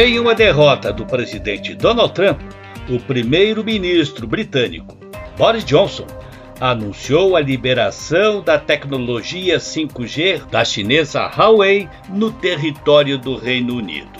Em uma derrota do presidente Donald Trump, o primeiro-ministro britânico Boris Johnson anunciou a liberação da tecnologia 5G da chinesa Huawei no território do Reino Unido.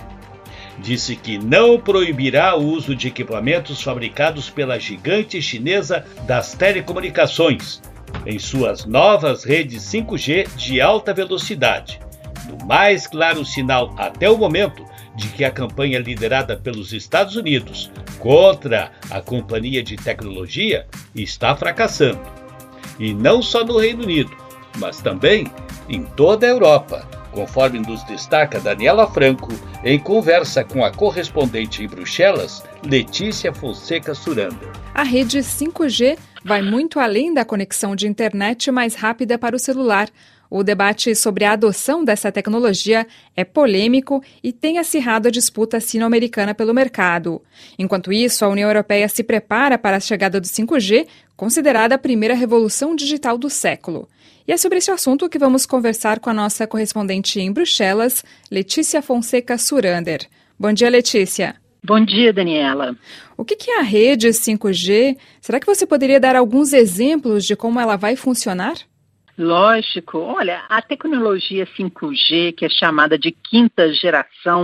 Disse que não proibirá o uso de equipamentos fabricados pela gigante chinesa das telecomunicações em suas novas redes 5G de alta velocidade, no mais claro sinal até o momento de que a campanha liderada pelos Estados Unidos contra a companhia de tecnologia está fracassando. E não só no Reino Unido, mas também em toda a Europa, conforme nos destaca Daniela Franco em conversa com a correspondente em Bruxelas, Letícia Fonseca Surander. A rede 5G vai muito além da conexão de internet mais rápida para o celular. O debate sobre a adoção dessa tecnologia é polêmico e tem acirrado a disputa sino-americana pelo mercado. Enquanto isso, a União Europeia se prepara para a chegada do 5G, considerada a primeira revolução digital do século. E é sobre esse assunto que vamos conversar com a nossa correspondente em Bruxelas, Letícia Fonseca Surander. Bom dia, Letícia. Bom dia, Daniela. O que é a rede 5G? Será que você poderia dar alguns exemplos de como ela vai funcionar? Lógico. Olha, a tecnologia 5G, que é chamada de quinta geração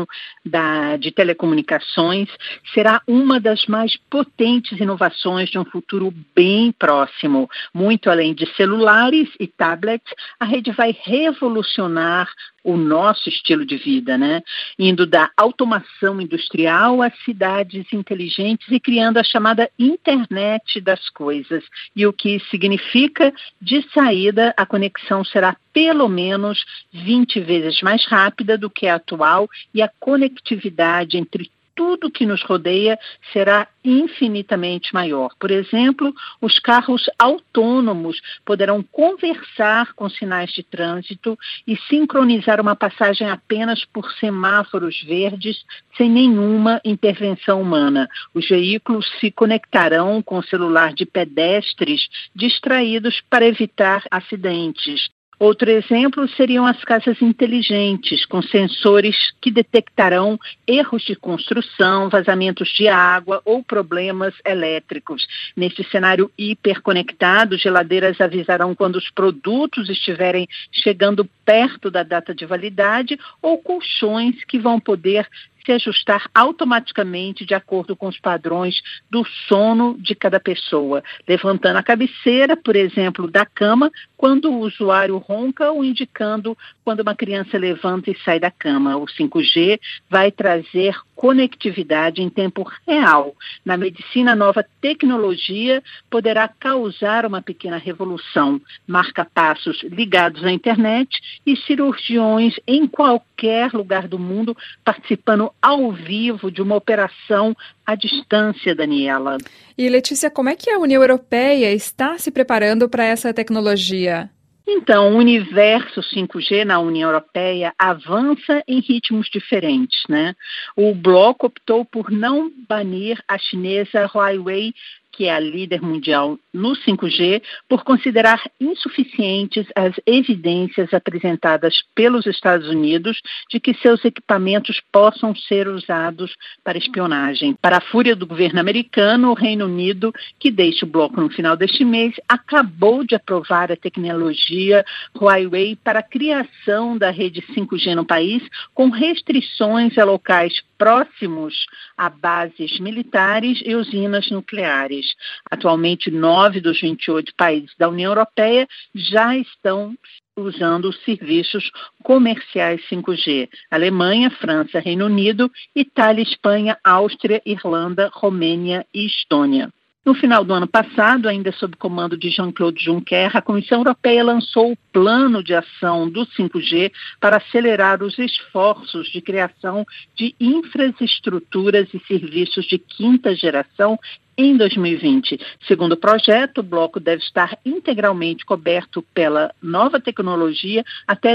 de telecomunicações, será uma das mais potentes inovações de um futuro bem próximo. Muito além de celulares e tablets, a rede vai revolucionar o nosso estilo de vida, né? Indo da automação industrial às cidades inteligentes e criando a chamada internet das coisas. E o que significa, de saída, a conexão será pelo menos 20 vezes mais rápida do que a atual e a conectividade entre tudo que nos rodeia será infinitamente maior. Por exemplo, os carros autônomos poderão conversar com sinais de trânsito e sincronizar uma passagem apenas por semáforos verdes sem nenhuma intervenção humana. Os veículos se conectarão com o celular de pedestres distraídos para evitar acidentes. Outro exemplo seriam as casas inteligentes, com sensores que detectarão erros de construção, vazamentos de água ou problemas elétricos. Nesse cenário hiperconectado, geladeiras avisarão quando os produtos estiverem chegando perto da data de validade ou colchões que vão poder se ajustar automaticamente de acordo com os padrões do sono de cada pessoa, levantando a cabeceira, por exemplo, da cama, quando o usuário ronca ou indicando quando uma criança levanta e sai da cama. O 5G vai trazer conectividade em tempo real. Na medicina, a nova tecnologia poderá causar uma pequena revolução, marca-passos ligados à internet e cirurgiões em qualquer lugar do mundo participando ao vivo de uma operação à distância, Daniela. E, Letícia, como é que a União Europeia está se preparando para essa tecnologia? Então, o universo 5G na União Europeia avança em ritmos diferentes, né? O bloco optou por não banir a chinesa Huawei, que é a líder mundial no 5G, por considerar insuficientes as evidências apresentadas pelos Estados Unidos de que seus equipamentos possam ser usados para espionagem. Para a fúria do governo americano, o Reino Unido, que deixa o bloco no final deste mês, acabou de aprovar a tecnologia Huawei para a criação da rede 5G no país, com restrições a locais próximos a bases militares e usinas nucleares. Atualmente, 9 dos 28 países da União Europeia já estão usando os serviços comerciais 5G. Alemanha, França, Reino Unido, Itália, Espanha, Áustria, Irlanda, Romênia e Estônia. No final do ano passado, ainda sob comando de Jean-Claude Juncker, a Comissão Europeia lançou o Plano de Ação do 5G para acelerar os esforços de criação de infraestruturas e serviços de quinta geração em 2020. Segundo o projeto, o bloco deve estar integralmente coberto pela nova tecnologia até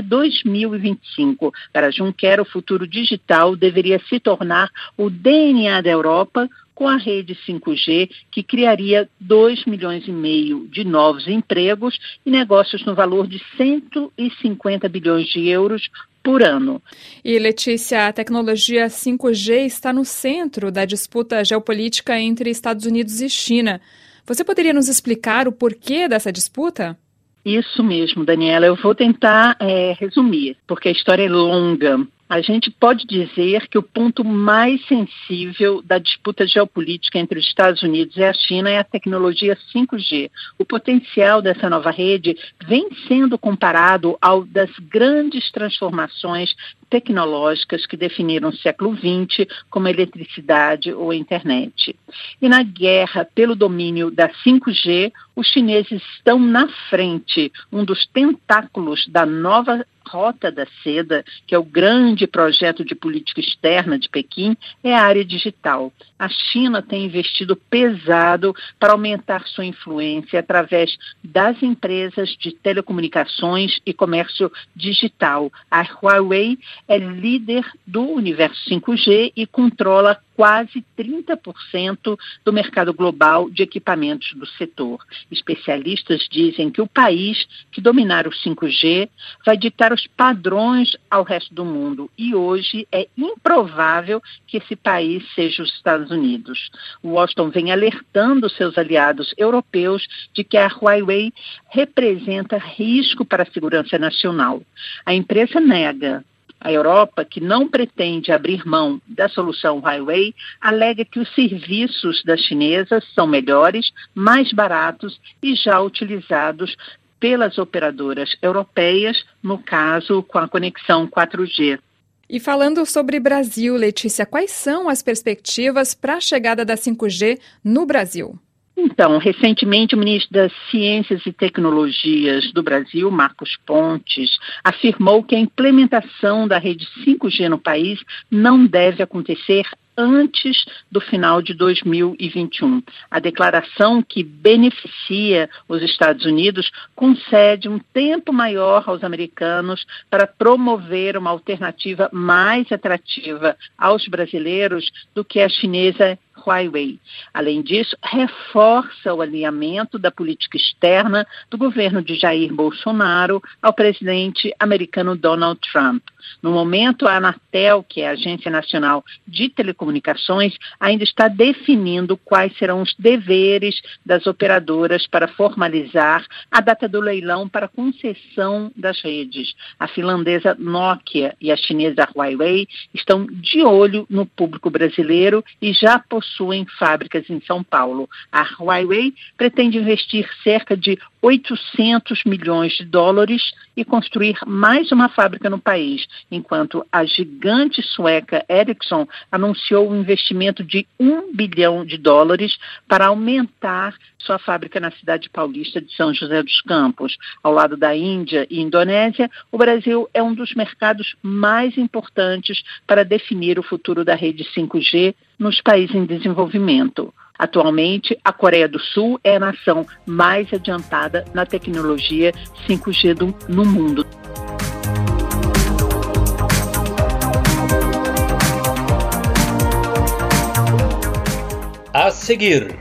2025. Para Juncker, o futuro digital deveria se tornar o DNA da Europa, com a rede 5G, que criaria 2,5 milhões de novos empregos e negócios no valor de 150 bilhões de euros por ano. E, Letícia, a tecnologia 5G está no centro da disputa geopolítica entre Estados Unidos e China. Você poderia nos explicar o porquê dessa disputa? Isso mesmo, Daniela. Eu vou tentar resumir, porque a história é longa. A gente pode dizer que o ponto mais sensível da disputa geopolítica entre os Estados Unidos e a China é a tecnologia 5G. O potencial dessa nova rede vem sendo comparado ao das grandes transformações tecnológicas que definiram o século XX, como a eletricidade ou a internet. E na guerra pelo domínio da 5G, os chineses estão na frente. Um dos tentáculos da nova Rota da Seda, que é o grande projeto de política externa de Pequim, é a área digital. A China tem investido pesado para aumentar sua influência através das empresas de telecomunicações e comércio digital. A Huawei é líder do universo 5G e controla quase 30% do mercado global de equipamentos do setor. Especialistas dizem que o país que dominar o 5G vai ditar os padrões ao resto do mundo e hoje é improvável que esse país seja os Estados Unidos. Washington vem alertando seus aliados europeus de que a Huawei representa risco para a segurança nacional. A empresa nega. A Europa, que não pretende abrir mão da solução Huawei, alega que os serviços das chinesas são melhores, mais baratos e já utilizados pelas operadoras europeias, no caso com a conexão 4G. E falando sobre Brasil, Letícia, quais são as perspectivas para a chegada da 5G no Brasil? Então, recentemente o ministro das Ciências e Tecnologias do Brasil, Marcos Pontes, afirmou que a implementação da rede 5G no país não deve acontecer antes do final de 2021. A declaração que beneficia os Estados Unidos concede um tempo maior aos americanos para promover uma alternativa mais atrativa aos brasileiros do que a chinesa Huawei. Além disso, reforça o alinhamento da política externa do governo de Jair Bolsonaro ao presidente americano Donald Trump. No momento, a Anatel, que é a Agência Nacional de Telecomunicações, ainda está definindo quais serão os deveres das operadoras para formalizar a data do leilão para concessão das redes. A finlandesa Nokia e a chinesa Huawei estão de olho no público brasileiro e já possuem fábricas em São Paulo. A Huawei pretende investir cerca de 800 milhões de dólares e construir mais uma fábrica no país, enquanto a gigante sueca Ericsson anunciou um investimento de $1 bilhão para aumentar sua fábrica na cidade paulista de São José dos Campos. Ao lado da Índia e Indonésia, o Brasil é um dos mercados mais importantes para definir o futuro da rede 5G nos países em desenvolvimento. Atualmente, a Coreia do Sul é a nação mais adiantada na tecnologia 5G no mundo. A seguir,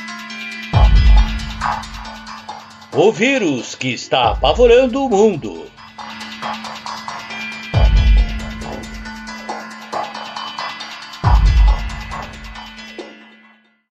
o vírus que está apavorando o mundo.